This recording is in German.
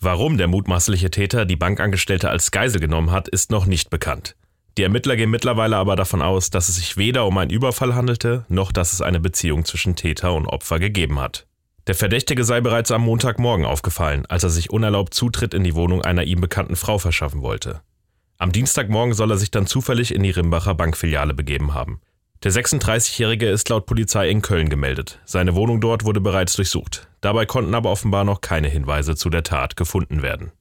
Warum der mutmaßliche Täter die Bankangestellte als Geisel genommen hat, ist noch nicht bekannt. Die Ermittler gehen mittlerweile aber davon aus, dass es sich weder um einen Überfall handelte, noch dass es eine Beziehung zwischen Täter und Opfer gegeben hat. Der Verdächtige sei bereits am Montagmorgen aufgefallen, als er sich unerlaubt Zutritt in die Wohnung einer ihm bekannten Frau verschaffen wollte. Am Dienstagmorgen soll er sich dann zufällig in die Rimbacher Bankfiliale begeben haben. Der 36-Jährige ist laut Polizei in Köln gemeldet. Seine Wohnung dort wurde bereits durchsucht. Dabei konnten aber offenbar noch keine Hinweise zu der Tat gefunden werden.